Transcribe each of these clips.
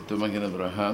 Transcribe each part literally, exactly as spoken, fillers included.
כתוב מגן אברהם,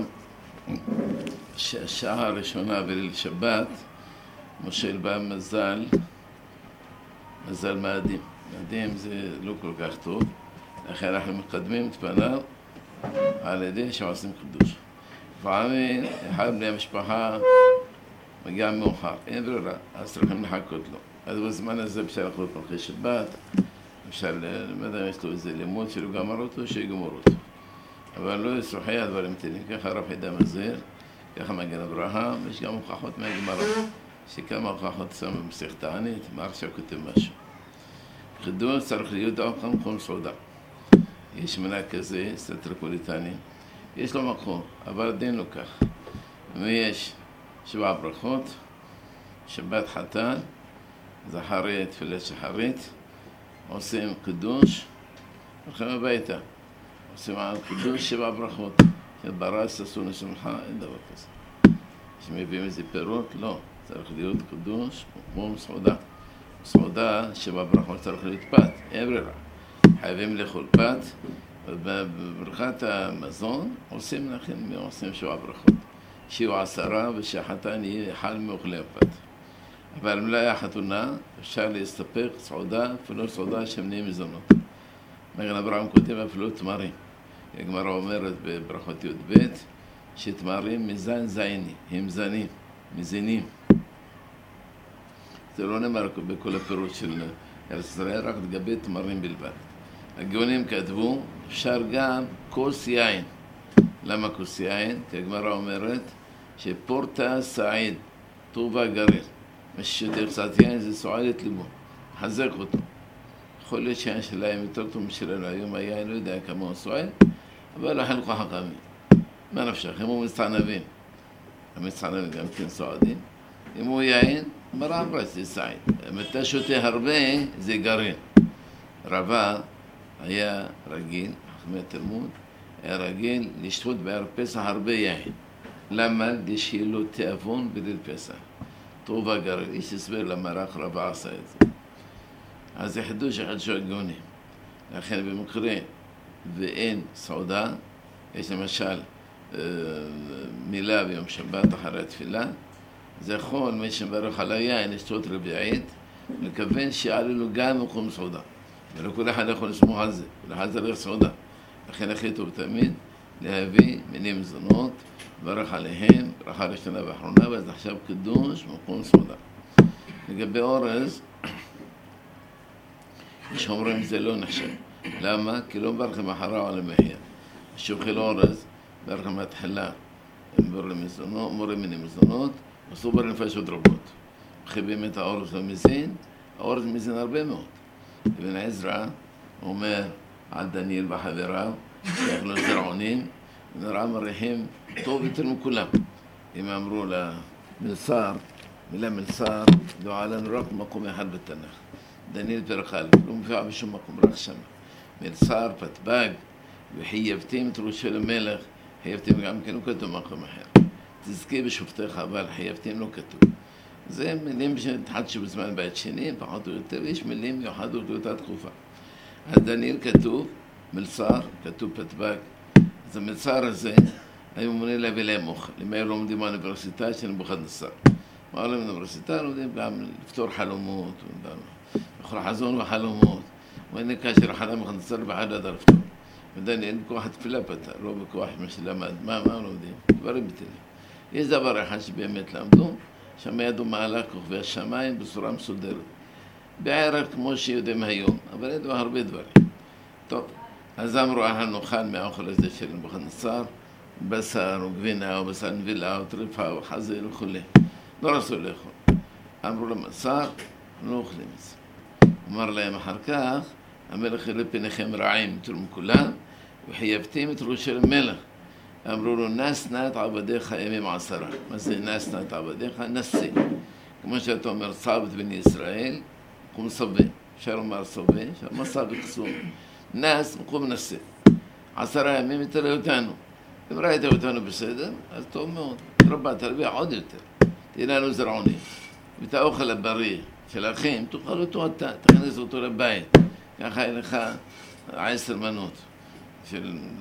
השעה הראשונה בליל שבת, מושל בה מזל, מזל מאדים. מאדים זה לא כל כך טוב, לכן אנחנו מקדמים את פניו על ידי שעושים חידוש. לפעמים אחד בני המשפחה מגיע מאוחר, אין ברירה, אז צריכים לחכות לו. אז בזמן הזה אפשר לחלות מלכי שבת, אפשר למדע אם יש לו איזה לימוד שלא גמר אותו, שיגמור אותו. אבל לא ישרוחי הדברים תלים, ככה רב חידה מזהיר, ככה מגן אברהם, יש גם הוכחות מהגמרא, שכמה הוכחות שם במסכת תענית, מה עכשיו כותב משהו. חידוש צריך להיות אוכל מקום סעודה. יש מנה כזה, סטרפוליטני, יש לו מקום, אבל דין לו כך. ויש שבע ברכות, שבת חתן, זכרית, תפילת שחרית, עושים קידוש, הולכים הביתה. עושים על קידוש שבע ברכות. ברס, עשו נשמחה, אין דבר כזה. שמביאים איזה פירות, לא. צריך להיות קידוש, כמו סעודה. סעודה, שבע ברכות צריך להיות פת, אין ברירה. חייבים לאכול פת, ובברכת המזון עושים לכם, עושים שבע ברכות. שיהיו עשרה ושהחתן יהיה אחד מאוכלי הפת. אבל אם לא היה חתונה, אפשר להסתפק סעודה, אפילו סעודה שמנהים מזונות. מגן אברהם כותב אפילו תמרים. הגמרא אומרת בברכות י' ב' שתמרים מזן זייני, הם זנים, מזינים. זה לא נאמר בכל הפירוט של ארץ ישראל, רק לגבי תמרים בלבד. הגאונים כתבו, אפשר גם כוס יין. למה כוס יין? כי הגמרא אומרת שפורטה סעיד, טובה גריר. מי ששותה קצת יין זה סועד את ליבו, מחזק אותו. יכול להיות שהיין שלהם יותר טוב משלנו, היום היין לא יודע כמה הוא סועד, אבל החלקו חכמים. מה נפשך? אם הוא מצטענבים, המצטענבים גם כן סועדים. אם הוא יין, אמרה אמרה, זה סעיד. אם אתה שותה הרבה, זה גרעין. רבה היה רגיל, חכמי התלמוד, היה רגיל לשתות בערב פסח הרבה יין. למה? שיהיה לו תיאבון בליל פסח. טוב הגרעין, איש הסבר למה רק רבה עשה את זה. אז זה חידוש אחד של הגאונים. לכן במקרה ואין סעודה, יש למשל מילה ביום שבת אחרי התפילה, זה יכול מי שמברך על היין לשתות רביעית, לכוון שיעלה לו גם מקום סעודה. ולא כל אחד יכול לסמוך על זה, כל אחד צריך סעודה. לכן הכי טוב תמיד להביא מיני מזונות, לברך עליהם, ברכה ראשונה ואחרונה, ואז עכשיו קידוש מקום סעודה. לגבי אורז, שאומרים זה לא נחשב. למה? כי לא מברכים אחריו על המחיה. שאוכל אורז, ברכה מהתחילה, מורים מיני מזונות, עשו בר נפשות רבות. מחייבים את האורז למזין, האורז מזין הרבה מאוד. אבן עזרא אומר על דניאל וחבריו, שאכלו זרעונים, ונראה מריחים טוב יותר מכולם. אם אמרו למלצר, מילה מלצר, דועה לנו רק מקום אחד בתנ"ך. דניאל פרחל, לא מופיע בשום מקום, רק שם. מלצר, פתבג, וחייבתים את ראשו למלך, חייבתים גם כן לא כתוב מקום אחר. תזכי בשופטיך, אבל חייבתים לא כתוב. זה מילים שהתחדשו בזמן בית שני, פחות או יותר, יש מילים מיוחדות לאותה תקופה. אז דניאל כתוב, מלצר, כתוב פתבג. אז המלצר הזה, היו מונה להביא להם אוכל. אם היו לומדים באוניברסיטה של נבוכדנצר. מה להם באוניברסיטה? לומדים גם לפתור חלומות, בכל חזון וחלומות. והנה כאשר אחד נבוכדנצר בעד עד לפתור. ודניאל בכוח התפילה פתר, לא בכוח מה שלמד. מה, מה לומדים? דברים בטלים. יש דבר אחד שבאמת למדו, שם ידעו מעלה כוכבי השמיים בצורה מסודרת. בערך כמו שיודעים היום, אבל ידעו הרבה דברים. טוב, אז אמרו, אנחנו נאכל מהאוכל הזה של נבוכדנצר, בשר או גבינה או בשר נבילה או טרפה או חזיר וכו'. לא רצו לאכול. אמרו למלצר, לא אוכלים את זה. אמר להם אחר כך, המלך יראה פניכם רעים יותר מכולם, וחייבתם את ראשו למלך. אמרו לו, נס-נא את עבדיך ימים עשרה. מה זה נס-נא את עבדיך? נשא. כמו שאתה אומר, צבת בני ישראל, קום סבה. אפשר לומר סבה, אפשר מסע וקסום. נס, מקום נשא. עשרה ימים יתראה אותנו. אם ראית אותנו בסדר, אז טוב מאוד. רבה, תרביע עוד יותר. תהיה לנו זרעונים. ואת האוכל הבריא של אחים, תאכל אותו אתה, תכנס אותו לבית. ככה יהיה לך עשר מנות של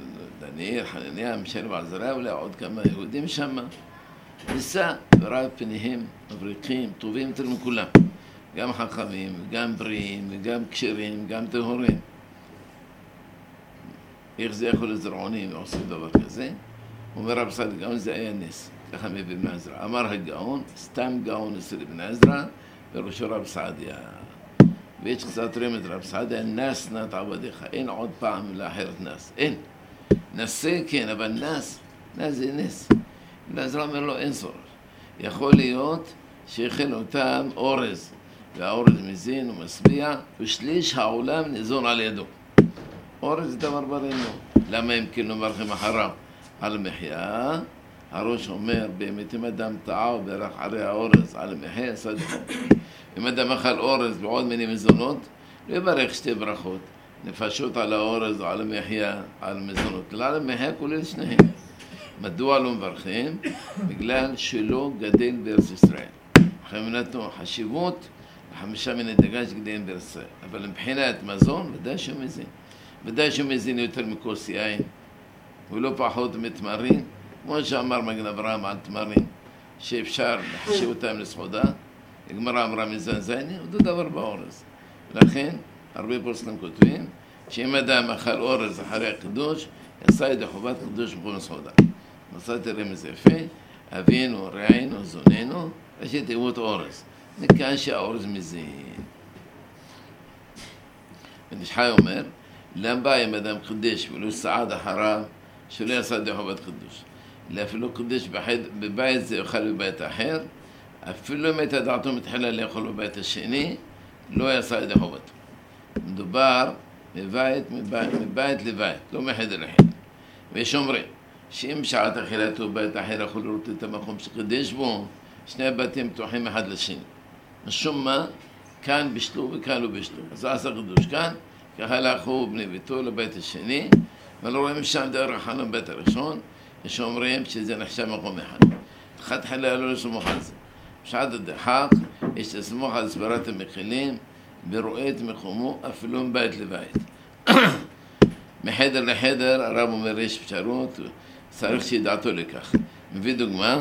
דניאל, חנניה, מישאל ועזריה, אולי עוד כמה יהודים שם. ניסה וראה פניהם מבריקים, טובים יותר מכולם. גם חכמים, גם בריאים, וגם כשרים, גם טהורים. איך זה יכול לזרעונים ועושים דבר כזה? אומר רב סעד הגאון, זה היה נס. ככה מביא בן עזרא. אמר הגאון, סתם גאון אצל בן עזרא, וראשו רב סעדיה. ויש קצת רמז רב סעדיה, נס נת עבדיך. אין עוד פעם לאחרת נס. אין. נסה כן, אבל נס, נס זה נס. בן עזרא אומר לו, אין צורך. יכול להיות שהכין אותם אורז, והאורז מזין ומשביע, ושליש העולם ניזון על ידו. אורז זה דבר ברנו. למה הם כאילו מברכים אחריו? על מחיה, הראש אומר, באמת אם אדם טעה וברך ערי האורז על מחיה, סדחו. אם אדם אכל אורז ועוד מיני מזונות, לא יברך שתי ברכות. נפשות על האורז או על המחיה, על מזונות. לא על המחיה כולל שניהם. מדוע לא מברכים? בגלל שלא גדל בארץ ישראל. לכן נתנו חשיבות לחמישה מיני דגה שגדלים בארץ ישראל. אבל מבחינת מזון, ודאי שהוא מזין. ודאי שהוא מזין יותר מכוס יין. הוא לא פחות מתמרים. כמו שאמר מגן אברהם על תמרים, שאפשר לחשיב אותם לסעודה. הגמרא אמרה מזן זייני, אותו דבר באורז. לכן, הרבה פוסקים כותבים, שאם אדם אכל אורז אחרי הקידוש, יעשה את חובת קידוש בכל סעודה. מצאתי רמז יפה, אבינו, רעינו, זוננו, ושתיבות אורז. מכאן שהאורז מזין. ונשחי אומר, למה אם אדם קדש ולא סעד אחריו, שלא יעשה את חובת קידוש. אפילו קדש בבית זה יאכל בבית אחר, אפילו אם הייתה דעתו מתחילה לאכול בבית השני, לא יעשה את חובתו. מדובר מבית, מבית, מבית לבית, לא מחדר לחדר. ויש אומרים, שאם בשעת אכילתו בבית אחר יכול לראות את המקום שקדש בו, שני הבתים פתוחים אחד לשני. משום מה, כאן בשלו וכאן לא בשלו. אז עשה קדוש כאן, ככה הלכו בני ביתו לבית השני, אבל רואים שם דרך חלום בית הראשון, יש אומרים שזה נחשב מקום אחד. תחת חילה לא לסמוך על זה. בשעת הדחק, יש לסמוך על סברת המכילים, ורואה את מקומו אפילו מבית לבית. מחדר לחדר, הרב אומר יש אפשרות, צריך שידעתו לכך. מביא דוגמה,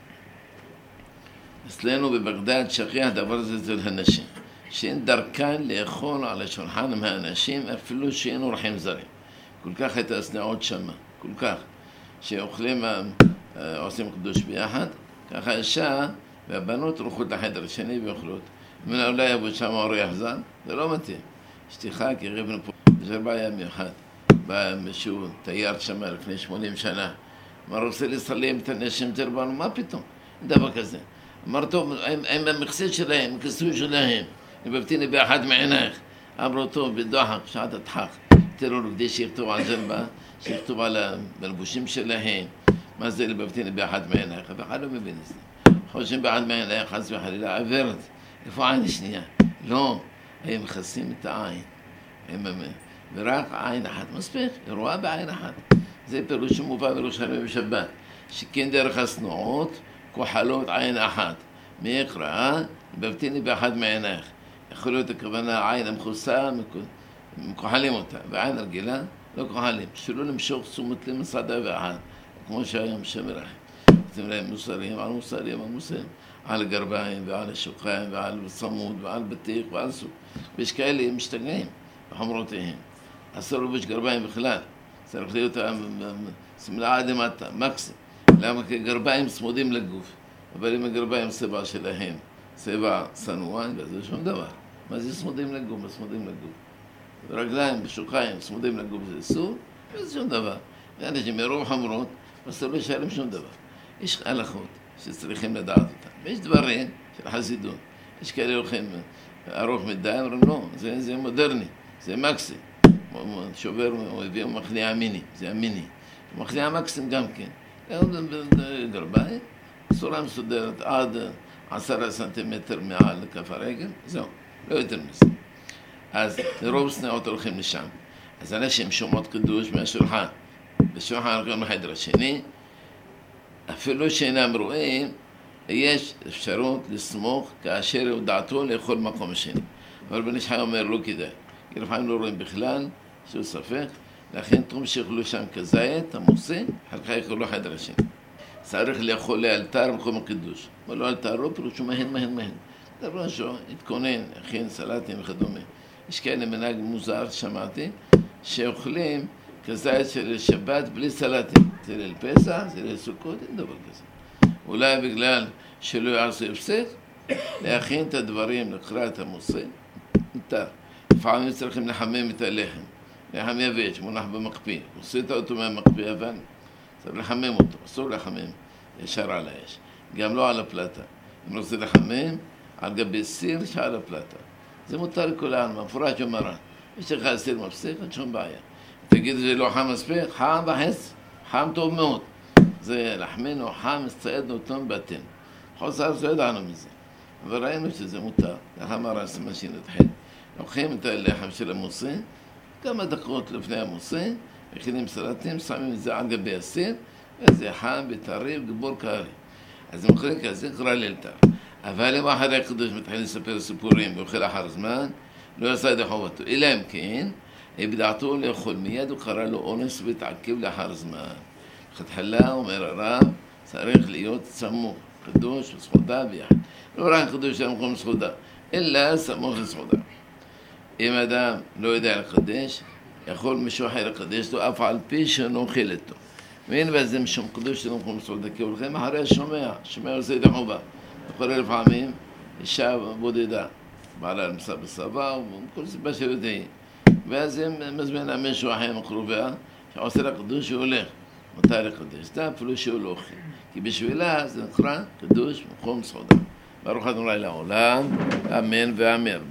אצלנו בבגדד שכיח דבר הזה אצל הנשים, שאין דרכן לאכול על השולחן מהאנשים אפילו שאין אורחים זרים. כל כך הייתה הסנאות שמה, כל כך, שאוכלים, עושים קדוש ביחד, ככה אישה והבנות הולכות לחדר השני ואוכלות. מן אולי יבוא שם אורח זר, זה לא מתאים. אשתך כריבנו פה, זה בעיה מיוחד. בא מישהו תייר שם לפני שמונים שנה, אמר, רוצה לסלם את הנשים תרבנו, מה פתאום? דבר כזה. אמר, טוב, הם המכסה שלהם, הכיסוי שלהם, מבבטיני באחד מעינייך. אמרו, טוב, בדוחק, שעת הדחק. תראו, כדי שיכתוב על ג'רבה, שיכתוב על הלבושים שלהם, מה זה לבבטיני באחד מעינייך? ואחד לא מבין את זה. חושבים באחד מעינייך, חס וחלילה, עברת. איפה העין השנייה? לא, הם מכסים את העין. הם, ורק עין אחת מספיק, רואה בעין אחת. זה פירוש שמובא בירושלים בשבת, שכן דרך הסנועות, כוחלות עין אחת. מי יקרא? לבבטיני באחד מעינייך. יכול להיות הכוונה עין המכוסה, מכוחלים אותה, ועין הרגילה לא כוחלים, שלא למשוך תשומת לב מסעדה ואחד, כמו שהיום שמרח. אתם להם מוסרים, על מוסרים, על מוסרים, על גרביים ועל השוקיים ועל צמוד ועל בטיח ועל סוג. ויש כאלה משתגעים בחמרותיהם. אסור לבוש גרביים בכלל, צריך להיות סמלה עד למטה, מקסימום. למה? כי גרביים צמודים לגוף, אבל אם הגרביים צבע שלהם, צבע צנוע, זה שום דבר. מה זה צמודים לגוף? מה צמודים לגוף? רגליים בשוקיים צמודים לגוף זה אסור, וזה שום דבר. ואנשים מרוב חמורות, אסור לשלם שום דבר. יש הלכות שצריכים לדעת אותם. ויש דברים של חסידות. יש כאלה הולכים ארוך מדי, אומרים לא, זה, זה מודרני, זה מקסי. שובר מביא מכניע מיני, זה המיני. מכניע מקסים גם כן. גרביים, צורה מסודרת עד עשרה סנטימטר מעל כף הרגל, זהו, לא יותר מזה. אז רוב סנאות הולכים לשם. אז אנשים שומעות קדוש מהשולחן. בשולחן הולכים לחדר השני, אפילו שאינם רואים, יש אפשרות לסמוך כאשר הודעתו לאכול מקום השני. אבל בן איש חי אומר לא כדאי. כי לפעמים לא רואים בכלל, שהוא ספק, לכן תחום שיאכלו שם כזית, המוסין, חלקה יאכלו חדר השני. צריך לאכול לאלתר במקום הקידוש. אבל לא אלתר, לא פירושו מהן, מהן, מהן. דבר ראשו, התכונן, הכין סלטים וכדומה. יש כאלה מנהג מוזר, שמעתי, שאוכלים כזית של שבת בלי סלטים. זה ליל פסח, זה ליל סוכות, אין דבר כזה. אולי בגלל שלא יעשו הפסק, להכין את הדברים, לקרוא את המוסין, מותר. לפעמים צריכים לחמם את הלחם. לחם יבש, מונח במקפיא. עושית אותו מהמקפיא, אבל צריך לחמם אותו. אסור לחמם ישר על האש. גם לא על הפלטה. אם רוצה לחמם, על גבי סיר שעל הפלטה. זה מותר לכולנו, מפורש ומרן. יש לך סיר מפסיק, אין שום בעיה. תגיד שזה לא חם מספיק, חם וחץ, חם טוב מאוד. זה לחמנו חם, הסצעדנו טוב בטן. חוסר זה ידענו מזה. אבל ראינו שזה מותר. ככה אמר מה שנתחיל. לוקחים את הלחם של המוסין, כמה דקות לפני המוסין, מכינים סלטים, שמים את זה על גבי הסיר, וזה חם וטרי וגבור קרי. אז הם אוכלים כזה, קרא לאלתר. אבל אם אחרי הקדוש מתחיל לספר סיפורים ואוכל אחר זמן, לא עשה את חובתו. אלא אם כן, בדעתו לאכול מיד, הוא קרא לו אונס והתעכב לאחר זמן. בתחילה אומר הרב, צריך להיות סמוך, קדוש וסחודה ביחד. לא רק קדוש של מקום סחודה, אלא סמוך וסחודה. אם אדם לא יודע לקדש, יכול מישהו אחר לקדש לו, אף על פי שאינו אוכל איתו. ואין בזה משום קדוש של מקום סחודה, כי הולכים אחרי השומע, שומע עושה את החובה. קורה לפעמים אישה בודדה, בעלה נמצא בסבא, וכל סיבה שיודעים. ואז הם מזמינה מישהו אחר מקרוביה, שעושה לה קדוש שהולך. מתי לקדש? זה אפילו שהוא לא אוכל. כי בשבילה זה נקרא קדוש מקום סחודה. ברוך ה' לעולם, אמן ואמן.